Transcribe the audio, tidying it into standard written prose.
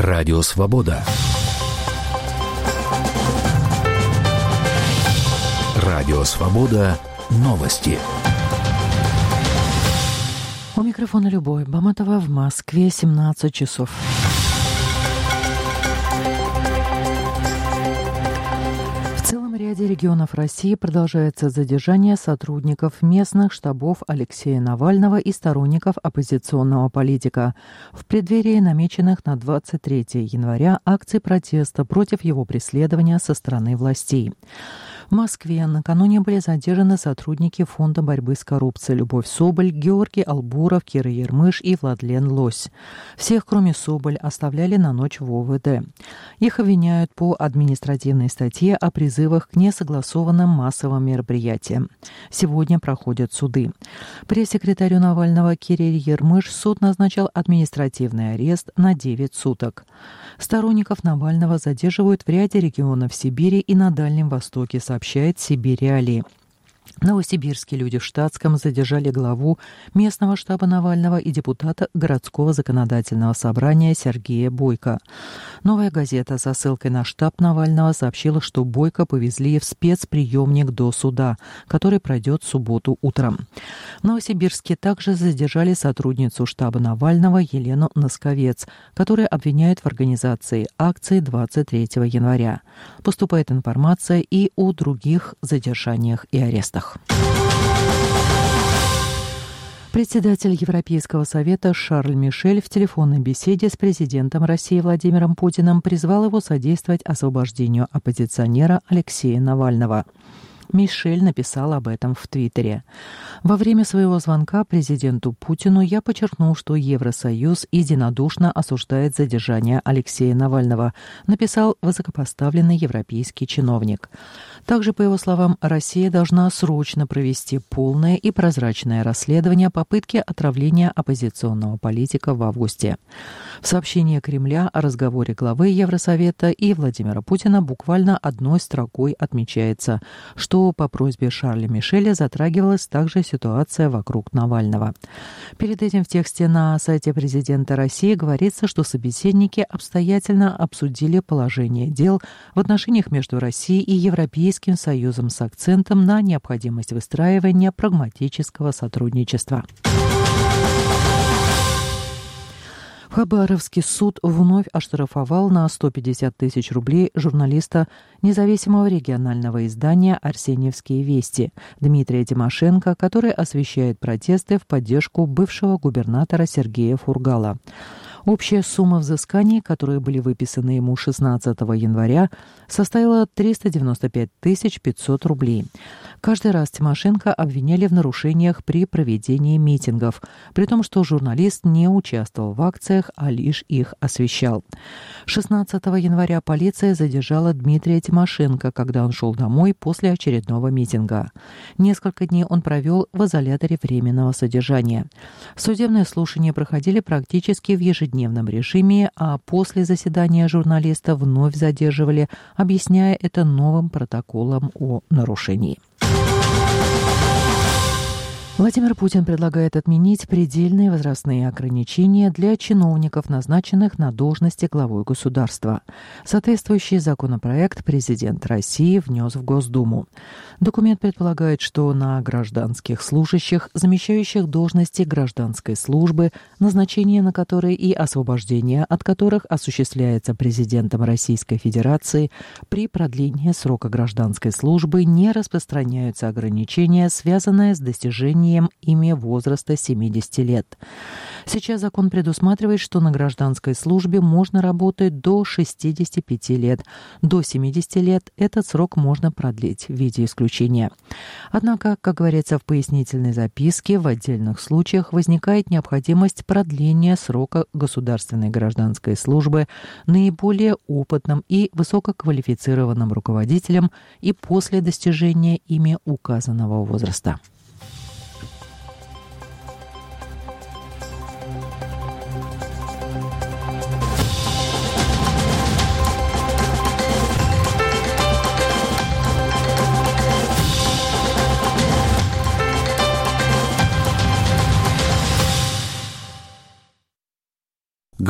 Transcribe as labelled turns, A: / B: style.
A: Радио Свобода. Радио Свобода. Новости.
B: У микрофона Любовь Баматова, в Москве 17 часов. В целом ряде регионов России продолжается задержание сотрудников местных штабов Алексея Навального и сторонников оппозиционного политика в преддверии намеченных на 23 января акций протеста против его преследования со стороны властей. В Москве накануне были задержаны сотрудники Фонда борьбы с коррупцией Любовь Соболь, Георгий Албуров, Кира Ермыш и Владлен Лось. Всех, кроме Соболь, оставляли на ночь в ОВД. Их обвиняют по административной статье о призывах к несогласованным массовым мероприятиям. Сегодня проходят суды. Пресс-секретарю Навального Кире Ермыш суд назначил административный арест на 9 суток. Сторонников Навального задерживают в ряде регионов Сибири и на Дальнем Востоке, сообщает Сибирь-Реалии. В Новосибирске люди в штатском задержали главу местного штаба Навального и депутата городского законодательного собрания Сергея Бойко. «Новая газета» со ссылкой на штаб Навального сообщила, что Бойко повезли в спецприемник до суда, который пройдет в субботу утром. В Новосибирске также задержали сотрудницу штаба Навального Елену Носковец, которую обвиняют в организации акции 23 января. Поступает информация и о других задержаниях и арестах. Председатель Европейского совета Шарль Мишель в телефонной беседе с президентом России Владимиром Путиным призвал его содействовать освобождению оппозиционера Алексея Навального. Мишель написал об этом в Твиттере. Во время своего звонка президенту Путину я подчеркнул, что Евросоюз единодушно осуждает задержание Алексея Навального, написал высокопоставленный европейский чиновник. Также, по его словам, Россия должна срочно провести полное и прозрачное расследование попытки отравления оппозиционного политика в августе. В сообщении Кремля о разговоре главы Евросовета и Владимира Путина буквально одной строкой отмечается, что по просьбе Шарля Мишеля затрагивалась также ситуация вокруг Навального. Перед этим в тексте на сайте президента России говорится, что собеседники обстоятельно обсудили положение дел в отношениях между Россией и Европейским Союзом с акцентом на необходимость выстраивания прагматического сотрудничества. Хабаровский суд вновь оштрафовал на 150 тысяч рублей журналиста независимого регионального издания «Арсеньевские вести» Дмитрия Тимошенко, который освещает протесты в поддержку бывшего губернатора Сергея Фургала. Общая сумма взысканий, которые были выписаны ему 16 января, составила 395 500 рублей. Каждый раз Тимошенко обвиняли в нарушениях при проведении митингов, при том, что журналист не участвовал в акциях, а лишь их освещал. 16 января полиция задержала Дмитрия Тимошенко, когда он шел домой после очередного митинга. Несколько дней он провел в изоляторе временного содержания. Судебные слушания проходили практически в ежедневном режиме, а после заседания журналиста вновь задерживали, объясняя это новым протоколом о нарушении. Владимир Путин предлагает отменить предельные возрастные ограничения для чиновников, назначенных на должности главой государства. Соответствующий законопроект президент России внес в Госдуму. Документ предполагает, что на гражданских служащих, замещающих должности гражданской службы, назначение на которые и освобождение от которых осуществляется президентом Российской Федерации, при продлении срока гражданской службы не распространяются ограничения, связанные с достижением ими возраста 70 лет. Сейчас закон предусматривает, что на гражданской службе можно работать до 65 лет. До 70 лет этот срок можно продлить в виде исключения. Однако, как говорится в пояснительной записке, в отдельных случаях возникает необходимость продления срока государственной гражданской службы наиболее опытным и высококвалифицированным руководителям и после достижения ими указанного возраста.